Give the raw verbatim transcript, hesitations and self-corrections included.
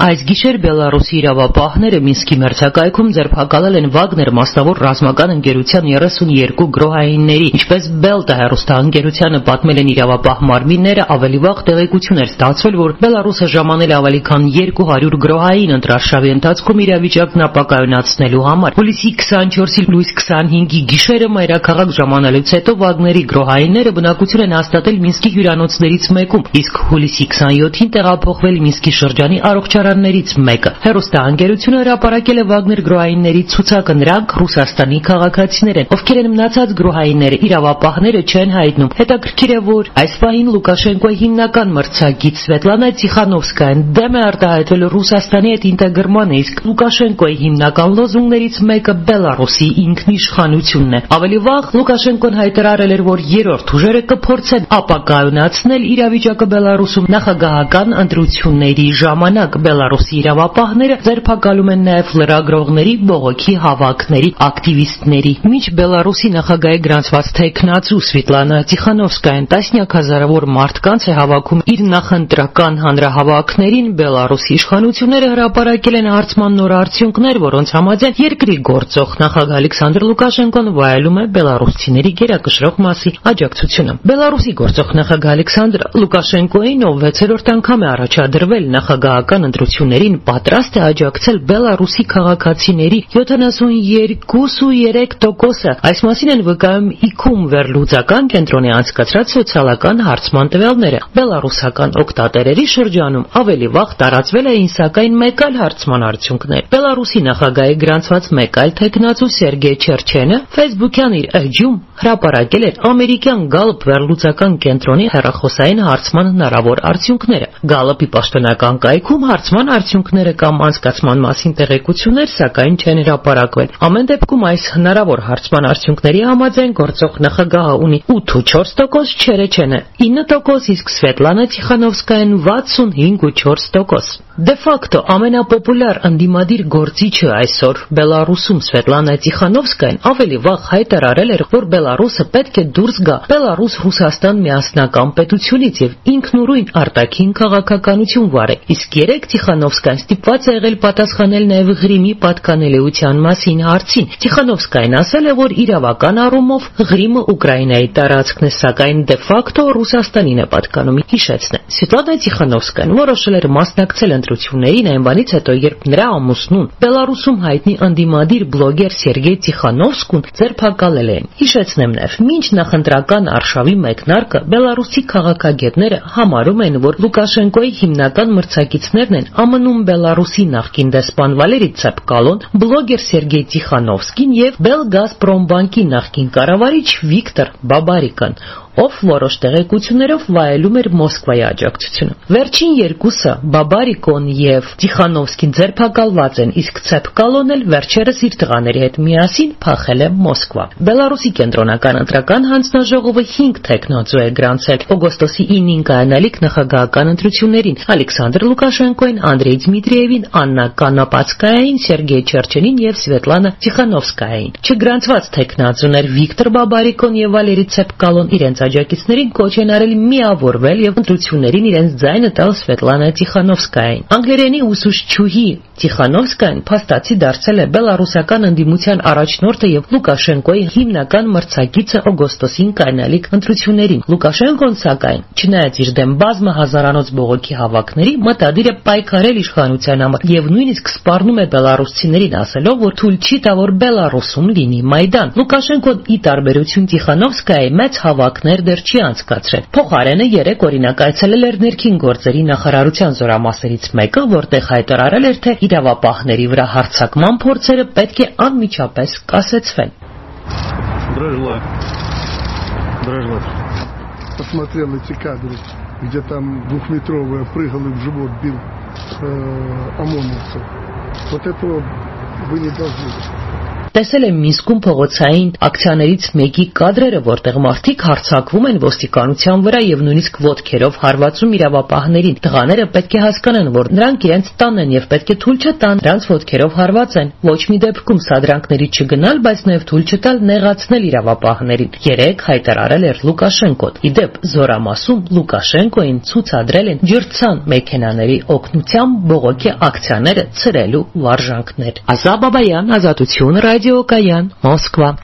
Այս գիշեր Բելարուսի իրավապահները Մինսկի մերձակայքում ձերբակալել են Վագներ մասնավոր ռազմական ընկերության երեսունյոթ գրոհայինների, ինչպես Բելտա հեռուստաընկերությանը պատմել են իրավապահ մարմինները, ավելի վաղ տեղեկություն էր ստացվել, որ Բելարուսը ժամանել ավելի քան երկու հարյուր գրոհային ընտրարշավի ընթացքում իրավիճակն ապակայունացնելու համար։ Հուլիսի քսանչորսի լույս քսանհինգի գիշերը մայրաքաղաք ժամանելուց հետո Վագների գրոհայինները բնակություն են հաստատել Մինսկի հյուրանոցներից մեկում, իսկ հուլիսի քսանյոթին տեղափոխվել Մինսկի շրջանի առողջարաններից մեկը։ Հեռուստաընկերությունը հրապարակել է Վագներ գրոհայինների ցուցակը, նրանք Ռուսաստանի քաղաքացիներ են, ովքեր են մնացած գրոհայինները, իրավապահները չեն հայտնում։ Հետաքրքիր է, որ այս պահին Լուկաշենկոյի հիմնական մրցակից Սվետլանա Տիխանովսկայան դեմ է արտահայտվել Ռուսաստանի հետ ինտեգրմանը, իսկ Լուկաշենկոյի հիմնական լոզունգներից մեկը Բելարուսի ինքնիշխանությունն է։ Ավելի վաղ Լուկաշենկոն հայտարարել էր, որ երրորդ ուժերը կփորձեն ապակայունացնել իրավիճակը Բելարուսում նախագահական ընտրությունների ժամանակ։ Բելարուսի իրավապահները ձերբակալում են նաև լրագրողների, բողոքի հավաքների ակտիվիստների։ Մինչ Բելարուսի նախագահի գրանցված թեկնածու Սվետլանա Տիխանովսկայան տասնյակ հազարավոր մարդկանց է հավաքում իր նախընտրական հանրահավաքներին, Բելարուսի իշխանությունները հրապարակել են հարցման նոր արդյունքներ, որոնց համաձայն երկրի գործող նախագահ Ալեքսանդր Լուկաշենկոն վայելում է բելարուսցիների գերակշռող մասի աջակցությունը։ Բելարուսի գործող նախագահ Ալեքսանդր Լուկաշենկոին, ով վեցերորդ անգամ է առաջադրվել նախագահական ընտրություններին, պատրաստ է աջակցել Բելարուսի քաղաքացիների յոթանասունյոթ ու երեք տոկոսը։ Այս մասին են վկայում իքում վերլուծական կենտրոնի անցկացրած սոցիալական հարցման տվյալները։ Բելարուսական օգտատերերի շրջանում ավելի վաղ տարածվել էին սակայն մեկ այլ հարցման արդյունքներ։ Բելարուսի նախագահի գրանցված մեկ այլ թեկնածու Սերգեյ Չերչենը Facebook-յան իր էջում հրապարակել էր ամերիկյան Gallup վերլուծական կենտրոնի հեռախոսային հարցման հնարավոր արդյունքները։ Gallup-ի պաշտոնական կայքում հարցման արդյունքները կամ անցկացման մասին տեղեկություններ սակայն չեն հրապարակվել։ Ամեն դեպքում այս հնարավոր հարցման արդյունքների համաձայն գործող նախագահը ունի ութ ու չորս տոկոս, Չերեչենը ինը տոկոս, իսկ Սվետլանա Տիխանովսկայան վաթսունհինգ ու չորս տոկոս։ Դե ֆակտո ամենապոպուլյար ընդդիմադիր գործիչը այսօր Բելարուսում Սվետլանա Տիխանովսկայան ավելի վաղ հայտարարել էր, որ Բելարուսը պետք է դուրս գա Բելարուս-Ռուսաստան միասնական պետությունից եւ ինքնուրույն արտաքին քաղաքականություն վարի։ Իսկ երեք Տիխանովսկայան ստիպված է եղել պատասխանել նաեւ Ղրիմի պատկանելիության մասին հարցին։ Տիխանովսկայան ասել է, որ իրավական առումով Ղրիմը Ուկրաինայի տարածքն է, սակայն դե ֆակտո Ռուսաստանին է պատկանում։ Հիշեցնե, Սվետլանա Տիխանովսկայան որոշել էր մասնակցել ընտրություններին այն բանից հետո, երբ նրա ամուսնուն Բելարուսում հայտնի ընդդիմադիր բլոգեր Սերգեյ Տիխանովսկուն ձերբակալել են։ Հիշեցնեմ նաև, մինչ նախընտրական արշավի մեկնարկը Բելարուսի քաղաքագետները համարում են, որ Լուկաշենկոյի հիմնական մրցակիցներն են ԱՄՆ-ում Բելարուսի նախկին դեսպան Վալերի Ցեպկալոն, բլոգեր Սերգեյ Տիխանովսկին եւ Belgazprombank-ի նախկին կառավարիչ Վիկտոր Բաբարիկան, ով որոշ տեղեկություններով վայելում էր Մոսկվայի աջակցությունը։ Վերջին երկուսը Բաբարիկոն եւ Տիխանովսկին ձերբակալված են, իսկ Ցեպկալոն էլ վերջերս իր տղաների հետ միասին փախել է Մոսկվա։ Բելարուսի կենտրոնական ընտրական հանձնաժողովը հինգ թեկնածու է գրանցել օգոստոսի ինին կայանալիք նախագահական ընտրություններին՝ Ալեքսանդր Լուկաշենկոին, Անդրեյ Դմիտրիևին, Աննա Կանապացկայային, Սերգեյ Չերչենին եւ Սվետլանա Տիխանովսկային։ Չգրանցված թեկնածուներ Վիկտոր Բաբարիկոն եւ Վալերի Ցեպկալոն իրենց աջակիցներին կոչ են արել միավորվել եւ ընտրություններին իրենց ձայնը տալ Սվետլանա Տիխանովսկային։ Անգլերենի ուսուցչուհի Տիխանովսկայան փաստացի դարձել է բելարուսական ընդդիմության առաջնորդը եւ Լուկաշենկոյի հիմնական մրցակիցը օգոստոսին կայանալիք ընտրություններին։ Լուկաշենկոն սակայն, չնայած իր դեմ բազմահազարանոց բողոքի հավաքների, մտադիր է պայքարել իշխանության համար եւ նույնիսկ սպառնում է բելարուսցիներին, ասելով, որ թույլ չի տա, որ Բելարուսում լինի Մայդան։ Լուկաշենկոն ի տարբերություն Տիխանովսկայի մեծ հավաքներ դեռ չի անցկացրել։ Փոխարենը երեք օրինակ այցելել էր ներքին գործերի նախարարության զորամասերից մեկը, որտեղ հայտարարել էր, թե իրավապահների վրա հարձակման փորձերը պետք է անմիջապես կասեցվեն։ Посмотрел эти кадры, где там двухметровая прыгал и в живот бил ОМОНовцев. Вот этого вы не должны. տեսել է Մինսկում փողոցային ակցիաներից մեկի կադրերը, որտեղ մարդիկ հարձակվում են ոստիկանության վրա եւ նույնիսկ ոտքերով հարվածում իրավապահներին։ Տղաները պետք է հասկանան, որ նրանք իրենց տանն են եւ պետք է թույլ չտան նրանց ոտքերով հարվածեն։ Ոչ մի դեպքում սադրանքների չգնալ, բայց նաեւ թույլ չտալ նեղացնել իրավապահներին։ Երեք հայտարարել էր Լուկաշենկոն։ Իդեպ Զորամասում Լուկաշենկոին ցուցադրել են ջրցան մեքենաների օգնությամբ բողոքի ակցիաները ցրելու վարժանքներ։ Ազատ Բաբայան, Ազատություն ռադիո, Կայան, Մոսկվա։